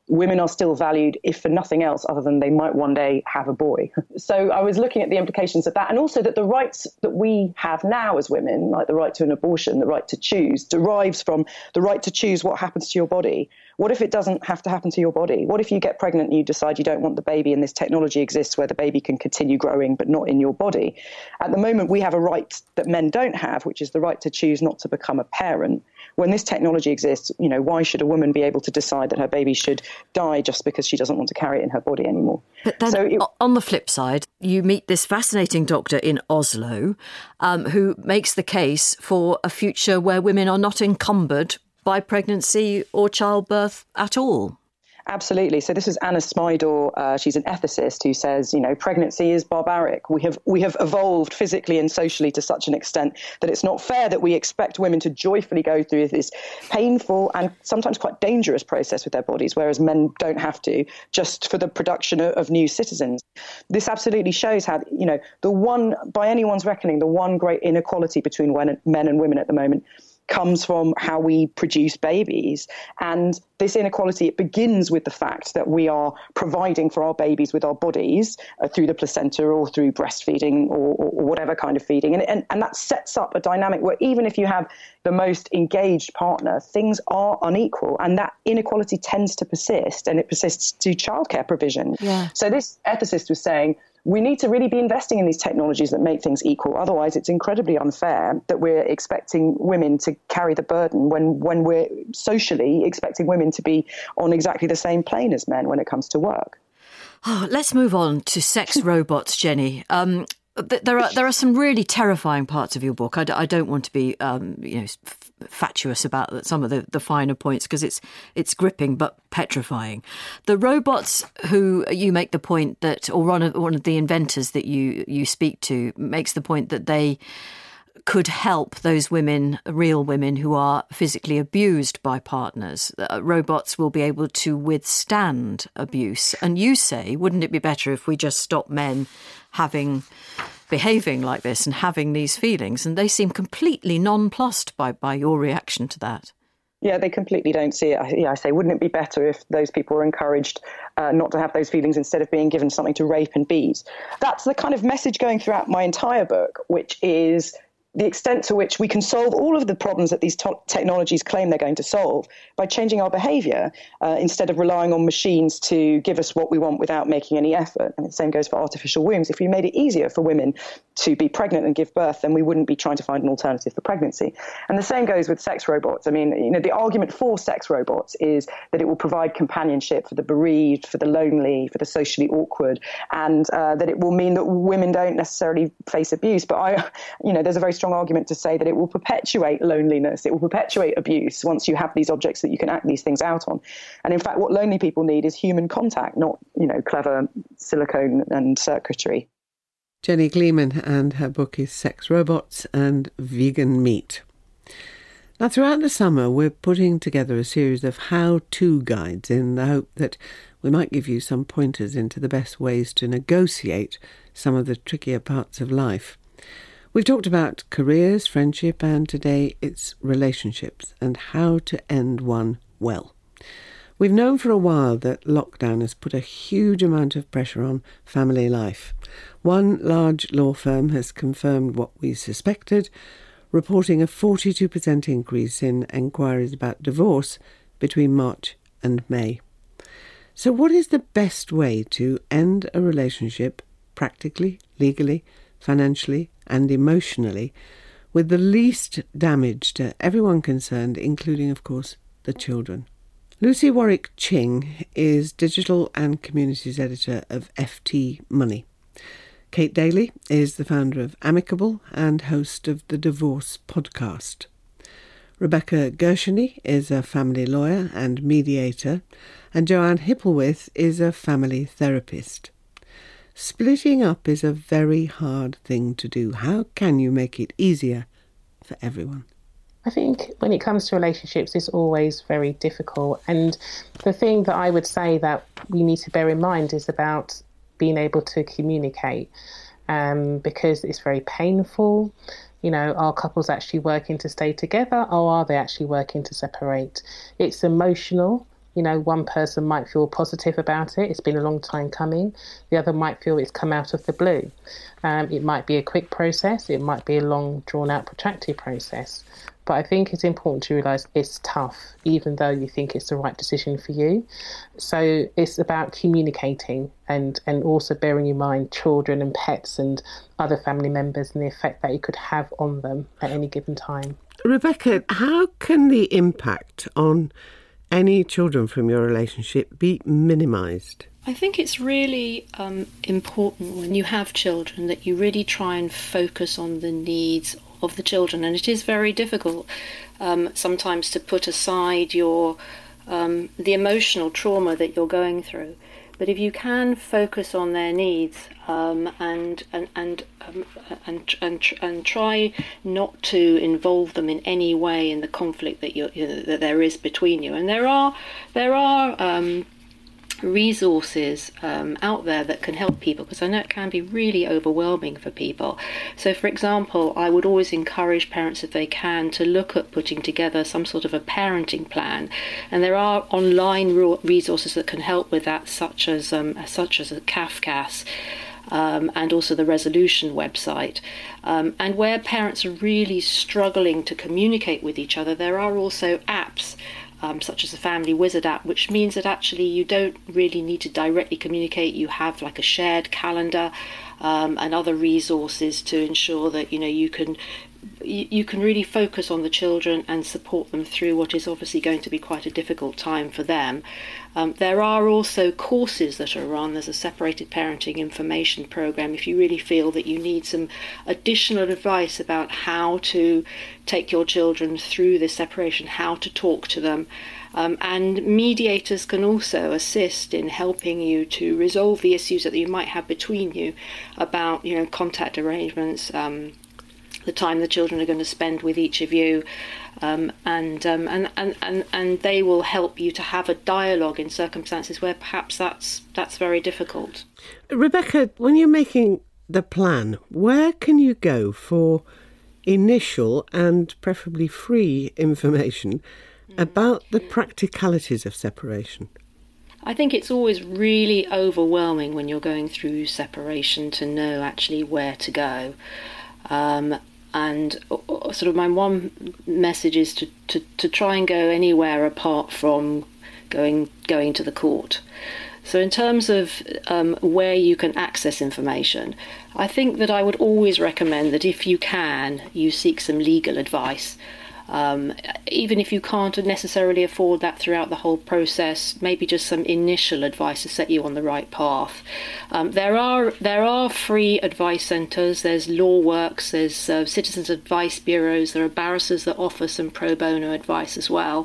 women are still valued, if for nothing else other than they might one day have a boy. So I was looking at the implications of that, and also that the rights that we have now as women, like the right to an abortion, the right to choose, derives from the right to choose what happens to your body. What if it doesn't have to happen to your body? What if you get pregnant and you decide you don't want the baby and this technology exists where the baby can continue growing but not in your body? At the moment, we have a right that men don't have, which is the right to choose not to become a parent. When this technology exists, you know, why should a woman be able to decide that her baby should die just because she doesn't want to carry it in her body anymore? But then, so it, on the flip side, you meet this fascinating doctor in Oslo um, who makes the case for a future where women are not encumbered by pregnancy or childbirth at all. Absolutely. So this is Anna Smidor. Uh, she's an ethicist who says, you know, pregnancy is barbaric. We have we have evolved physically and socially to such an extent that it's not fair that we expect women to joyfully go through this painful and sometimes quite dangerous process with their bodies, whereas men don't have to, just for the production of, of new citizens. This absolutely shows how, you know, the one, by anyone's reckoning, the one great inequality between men and women at the moment comes from how we produce babies. And this inequality, it begins with the fact that we are providing for our babies with our bodies uh, through the placenta or through breastfeeding or, or, or whatever kind of feeding. And, and, and that sets up a dynamic where even if you have the most engaged partner, things are unequal. And that inequality tends to persist, and it persists to childcare provision. Yeah. So this ethicist was saying, we need to really be investing in these technologies that make things equal. Otherwise, it's incredibly unfair that we're expecting women to carry the burden when, when we're socially expecting women to be on exactly the same plane as men when it comes to work. Oh, let's move on to sex robots, Jenny. Um, there are there are some really terrifying parts of your book. I, d- I don't want to be um, you know f- fatuous about some of the, the finer points because it's it's gripping but petrifying. The robots who you make the point that, or one of one of the inventors that you you speak to makes the point that they could help those women, real women who are physically abused by partners. Uh, robots will be able to withstand abuse. And you say, wouldn't it be better if we just stopped men having, behaving like this and having these feelings? And they seem completely nonplussed by, by your reaction to that. Yeah, they completely don't see it. I, yeah, I say, wouldn't it be better if those people were encouraged uh, not to have those feelings instead of being given something to rape and beat? That's the kind of message going throughout my entire book, which is the extent to which we can solve all of the problems that these to- technologies claim they're going to solve by changing our behaviour uh, instead of relying on machines to give us what we want without making any effort. And the same goes for artificial wombs. If we made it easier for women to be pregnant and give birth, then we wouldn't be trying to find an alternative for pregnancy. And the same goes with sex robots. I mean, you know, the argument for sex robots is that it will provide companionship for the bereaved, for the lonely, for the socially awkward, and uh, that it will mean that women don't necessarily face abuse. But I, you know, there's a very strong argument to say that it will perpetuate loneliness, it will perpetuate abuse once you have these objects that you can act these things out on. And in fact, what lonely people need is human contact, not, you know, clever silicone and circuitry. Jenny Gleeman, and her book is Sex Robots and Vegan Meat. Now, throughout the summer, we're putting together a series of how-to guides in the hope that we might give you some pointers into the best ways to negotiate some of the trickier parts of life. We've talked about careers, friendship, and today it's relationships and how to end one well. We've known for a while that lockdown has put a huge amount of pressure on family life. One large law firm has confirmed what we suspected, reporting a forty-two percent increase in enquiries about divorce between March and May. So what is the best way to end a relationship practically, legally, financially and emotionally with the least damage to everyone concerned, including, of course, the children? Lucy Warwick-Ching is Digital and Communities Editor of F T Money. Kate Daly is the founder of Amicable and host of the Divorce Podcast. Rebecca Gershony is a family lawyer and mediator, and Joanne Hipplewith is a family therapist. Splitting up is a very hard thing to do. How can you make it easier for everyone? I think when it comes to relationships, it's always very difficult. And the thing that I would say that we need to bear in mind is about being able to communicate, um, because it's very painful. You know, are couples actually working to stay together, or are they actually working to separate? It's emotional. You know, one person might feel positive about it. It's been a long time coming. The other might feel it's come out of the blue. Um, it might be a quick process. It might be a long, drawn-out, protracted process. But I think it's important to realise it's tough, even though you think it's the right decision for you. So it's about communicating and, and also bearing in mind children and pets and other family members and the effect that it could have on them at any given time. Rebecca, how can the impact on any children from your relationship be minimised? I think it's really um, important when you have children that you really try and focus on the needs of the children, and it is very difficult um, sometimes to put aside your um, the emotional trauma that you're going through. But if you can focus on their needs um, and and and, um, and and and try not to involve them in any way in the conflict that you, you know, that there is between you, and there are there are. Um, resources um, out there that can help people, because I know it can be really overwhelming for people. So for example, I would always encourage parents, if they can, to look at putting together some sort of a parenting plan, and there are online resources that can help with that, such as um, such as a Cafcass um, and also the Resolution website. Um, and where parents are really struggling to communicate with each other, there are also apps Um, such as the Family Wizard app, which means that actually you don't really need to directly communicate. You have like a shared calendar um, and other resources to ensure that you know you can you, you can really focus on the children and support them through what is obviously going to be quite a difficult time for them. Um, there are also courses that are run. There's a separated parenting information program if you really feel that you need some additional advice about how to take your children through this separation, how to talk to them. Um, and mediators can also assist in helping you to resolve the issues that you might have between you about, you know, contact arrangements, um, the time the children are going to spend with each of you, um, and, um, and and and and they will help you to have a dialogue in circumstances where perhaps that's that's very difficult. Rebecca, when you're making the plan, where can you go for initial and preferably free information about the practicalities of separation? I think it's always really overwhelming when you're going through separation to know actually where to go. Um, and sort of my one message is to, to, to try and go anywhere apart from going going to the court. So in terms of um, where you can access information, I think that I would always recommend that if you can, you seek some legal advice. Um, even if you can't necessarily afford that throughout the whole process, maybe just some initial advice to set you on the right path. Um, there are there are free advice centres, there's LawWorks, there's uh, citizens advice bureaus, there are barristers that offer some pro bono advice as well.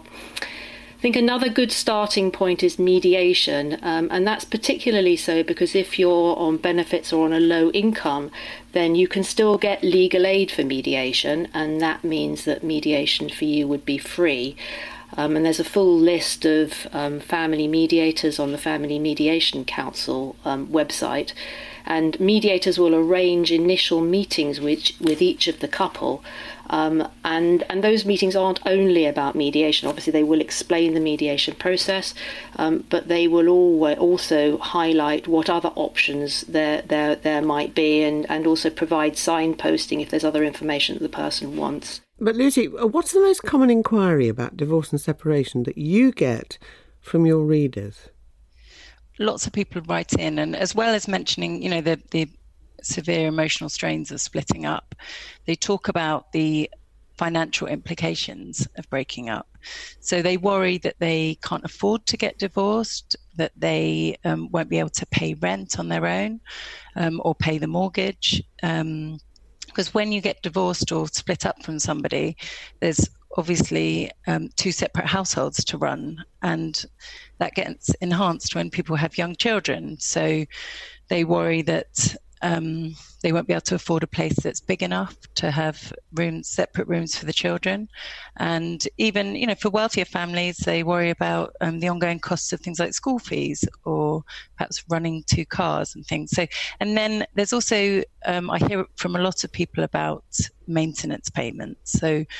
I think another good starting point is mediation, um, and that's particularly so because if you're on benefits or on a low income, then you can still get legal aid for mediation, and that means that mediation for you would be free. Um, and there's a full list of um, family mediators on the Family Mediation Council um, website, and mediators will arrange initial meetings with, with each of the couple. Um, and, and those meetings aren't only about mediation. Obviously, they will explain the mediation process, um, but they will always also highlight what other options there there, there might be, and, and also provide signposting if there's other information that the person wants. But Lucy, what's the most common inquiry about divorce and separation that you get from your readers? Lots of people write in, and as well as mentioning, you know, the the severe emotional strains of splitting up, they talk about the financial implications of breaking up. So they worry that they can't afford to get divorced, that they um, won't be able to pay rent on their own um, or pay the mortgage. Um, because when you get divorced or split up from somebody, there's obviously um, two separate households to run, and that gets enhanced when people have young children. So they worry that Um, they won't be able to afford a place that's big enough to have rooms, separate rooms for the children. And even, you know, for wealthier families, they worry about um, the ongoing costs of things like school fees or perhaps running two cars and things. So, and then there's also, um, I hear from a lot of people about maintenance payments. So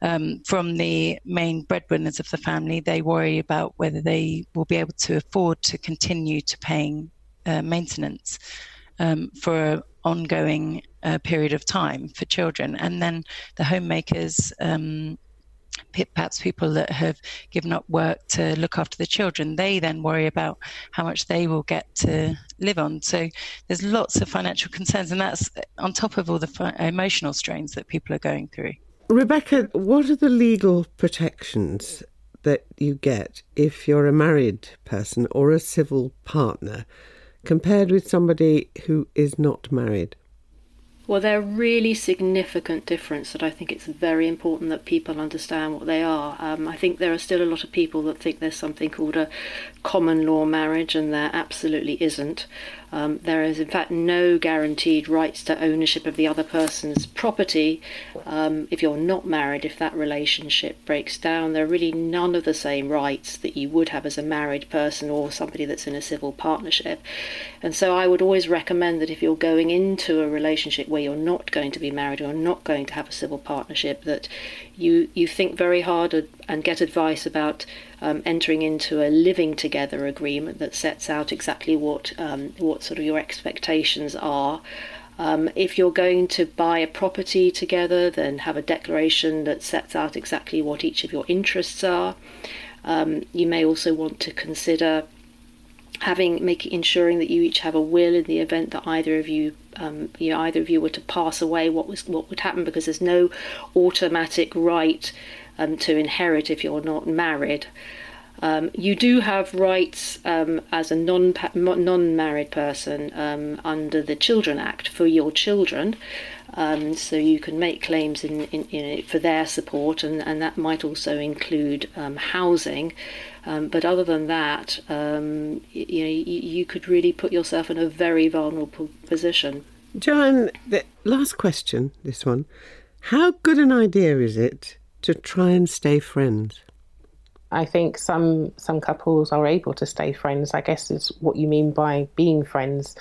um, from the main breadwinners of the family, they worry about whether they will be able to afford to continue to paying uh, maintenance um, for an ongoing uh, period of time for children. And then the homemakers, um, perhaps people that have given up work to look after the children, they then worry about how much they will get to live on. So there's lots of financial concerns, and that's on top of all the fi- emotional strains that people are going through. Rebecca, what are the legal protections that you get if you're a married person or a civil partner compared with somebody who is not married? Well, they're a really significant difference that I think it's very important that people understand what they are. Um, I think there are still a lot of people that think there's something called a common law marriage, and there absolutely isn't. Um, there is, in fact, no guaranteed rights to ownership of the other person's property um, if you're not married. If that relationship breaks down, there are really none of the same rights that you would have as a married person or somebody that's in a civil partnership. And so I would always recommend that if you're going into a relationship where you're not going to be married or not going to have a civil partnership, that you, you think very hard and get advice about Um, entering into a living together agreement that sets out exactly what um, what sort of your expectations are. Um, if you're going to buy a property together, then have a declaration that sets out exactly what each of your interests are. Um, you may also want to consider having making ensuring that you each have a will in the event that either of you um, you know either of you were to pass away. What was what would happen, because there's no automatic right Um, to inherit if you're not married. Um, you do have rights um, as a non non-married person um, under the Children Act for your children, um, so you can make claims in, in, in it for their support, and, and that might also include um, housing. Um, but other than that, um, you know, you, you could really put yourself in a very vulnerable position. Joanne, the last question, this one. How good an idea is it to try and stay friends? I think some some couples are able to stay friends. I guess is what you mean by being friends,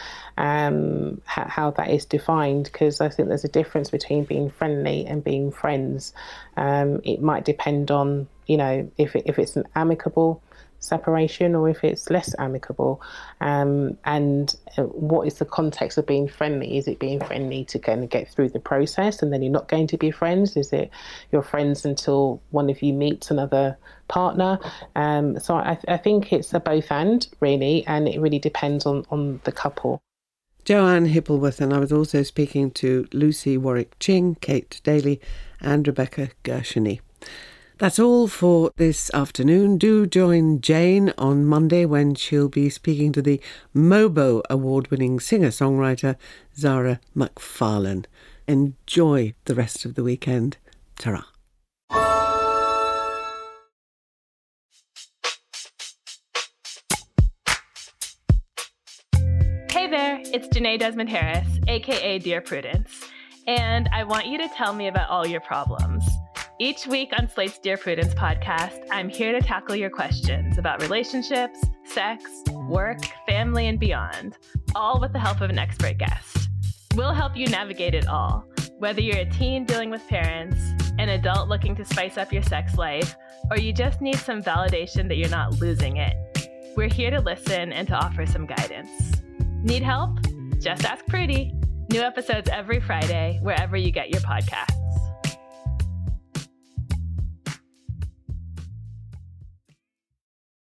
um, how, how that is defined, because I think there's a difference between being friendly and being friends. Um, it might depend on, you know, if it, if it's an amicable separation or if it's less amicable, um, and what is the context of being friendly? Is it being friendly to kind of get through the process and then you're not going to be friends? Is it you're friends until one of you meets another partner? Um, so I, I think it's a both and, really, and it really depends on, on the couple. Joanne Hipplesworth, and I was also speaking to Lucy Warwick-Ching, Kate Daly and Rebecca Gershony. That's all for this afternoon. Do join Jane on Monday when she'll be speaking to the Mobo award-winning singer-songwriter Zara McFarlane. Enjoy the rest of the weekend. Ta-ra. Hey there, it's Janae Desmond-Harris, aka Dear Prudence, and I want you to tell me about all your problems. Each week on Slate's Dear Prudence podcast, I'm here to tackle your questions about relationships, sex, work, family, and beyond, all with the help of an expert guest. We'll help you navigate it all, whether you're a teen dealing with parents, an adult looking to spice up your sex life, or you just need some validation that you're not losing it. We're here to listen and to offer some guidance. Need help? Just ask Prudie. New episodes every Friday, wherever you get your podcasts.